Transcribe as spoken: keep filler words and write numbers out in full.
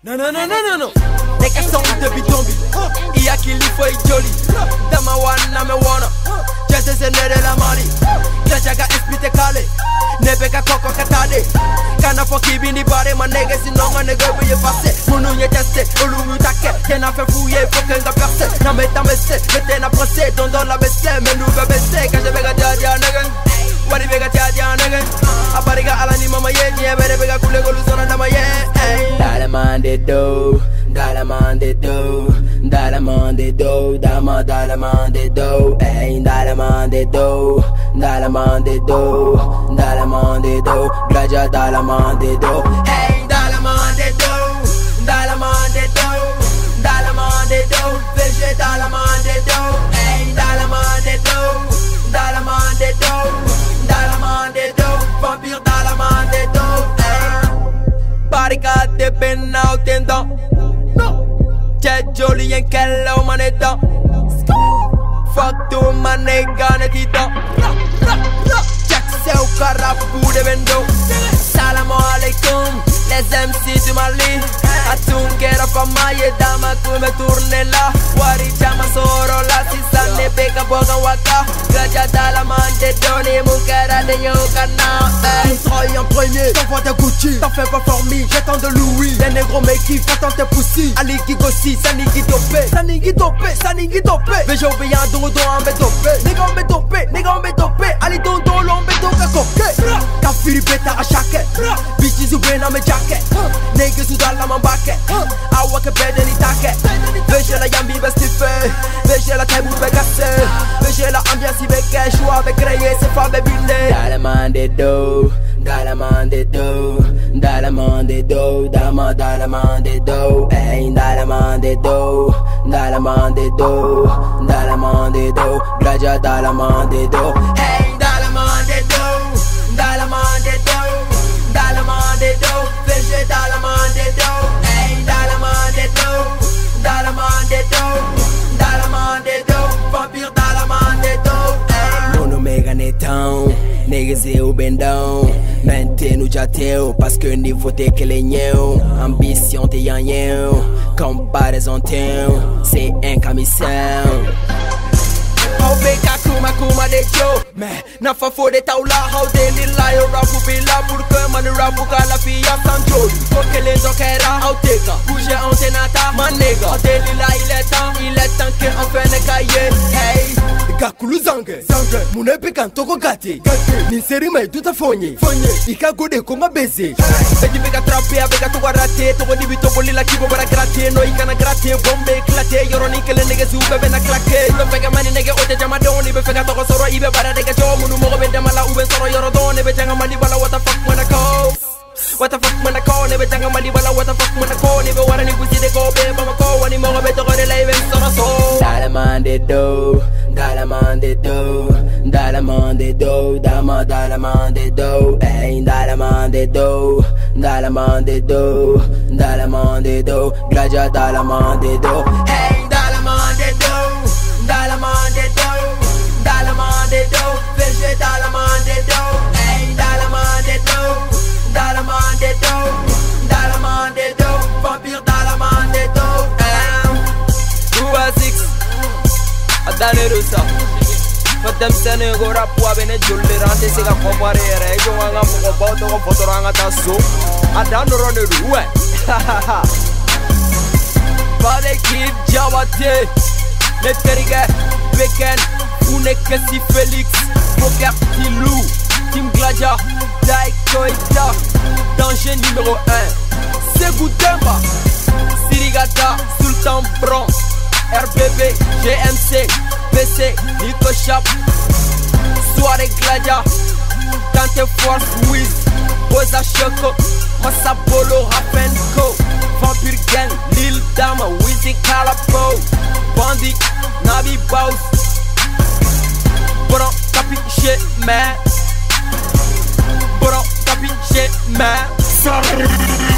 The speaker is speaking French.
Non, non, non, non, non, non. Les cassons de bitombi. Il y a qui lui faut joli. Dama wana me wana. Jete se nere la mali. Jajaga espite kale. Nebeka koko katade. Kana foki bini bare ma nege sinon ma nege buye passe. Munu nye teste, olu mutake. Tena fait fouiller, faut qu'un gars perce. Na meta messe, mete na presse. Don don la besse, mais nous va besse. Quand je vega dia dia negen. Wadi vega dia dia negen. Apariga alani mama ye. Nye bere vega kule golu zona na ma ye. Dalamande do, dalamande do, dalamande do, dama dalamande do, hey dalamande do, dalamande do, dalamande do, graja dalamande do, hey dalamande do, dalamande do, dalamande do, veje dalamande do, hey dalamande do, dalamande do, dalamande do, vampire dalamande do, hey. Barricade ben out tendant. Jet joli en quelle au manetta. Fuck to ma nega netita. Jack c'est au carapou de bendo. Salam alaikum, les M C du Mali. Atungera famaye dama come tourne là. Wari chama soro la si sanne beka boga waka. Gaja dala mande doni mukara de yokana. Travaille en premier, t'envoies des Gucci. T'en fais pas formi, j'attends de Louis. Les négros me kiffent, attends tes poussis. Ali Gigossi, Sanigi Topé. Sanigi Topé, Sanigi Topé. Vejo bien don don en betopé. Négon me topé, négon me topé. Ali don don l'on me toka coquet. Ka Philippe ta à chaque. Bitches ou bien dans mes jackets. Niggas ou dans la mambake. Awa que bed ni take. Vejo la yambi bestifé. Vejo la taille bouffée cassée. Vejo la ambiance y beke. Choix avec rayé, c'est pas bébulé. dalamande do, dalamande do, dalamande do, dama dalamande do, hey dalamande do, dalamande do, dalamande do, graja dalamande do, hey dalamande do, dalamande do, dalamande do, veje dalamande do, hey dalamande do, dalamande do, dalamande do, vampire dalamande do, hey. Mono mega netão, niggas eu bendão. Mente no jateu, parce que niveau t'es que les niens. Ambition t'es yan yen, comparaison t'es, c'est un camisson. How big a kuma kuma de Joe. Mais na fa fo de taula. How de lila yo rapu bila. Pour que man rapu kala fiya sanjo. Pour que les okera. How teka. Bouger en tenata. Ma nigga. How de lila il est temps. Il est temps que on fait le cahier. Hey. Gakulu zange, zange, mune pekan toko gati, gati, ni seri mai tuta fonye, fonye, ika gode konga beze. Bedi bega trappe, bega to guardate, to di bito bolli la kibo bara gratte, no ikana gratte, bombe clate, yoroni kele nege su bebe na claque, lo bega mani nege ote jama doni, be fega to soro ibe bara nege jo munu mo be mala ube soro yoro doni, be janga mani bala what the fuck when I go. What the fuck when I call, nebe janga mali bala what the fuck when I call, nebe wara ni kusi de go be mama ko, wani mo be to gore la even soro so. Dalamande do, dalamande do, dalamande do, dama dalamande do, hey dalamande do, dalamande do, dalamande do, graja dalamande do, hey dalamande do, dalamande do, dalamande do, veje dalamande do, hey dalamande do, dalamande do, dalamande do, vampire dalamande do, hey. Rua six, adane rusa. Fatem sene go rapu abene julle rante sega compare re jo nga mo ko to ko fotoranga taso adano ronde ruwe Vale kid jawate le terige beken une kasi Felix Poker Tilou Tim Gladia Dai Koita danger numéro un Segou Demba Sirigata Sultan Bron R B B G M C P C Nico Shop Soirée Gladia Dante Force Wiz Boza Choco Massa Polo Rapenco Vampire Gang Lil Dama Wizzy Calapo Bandi Nabi Boss Bron Tapi Chez Man Bron Tapi Chez Man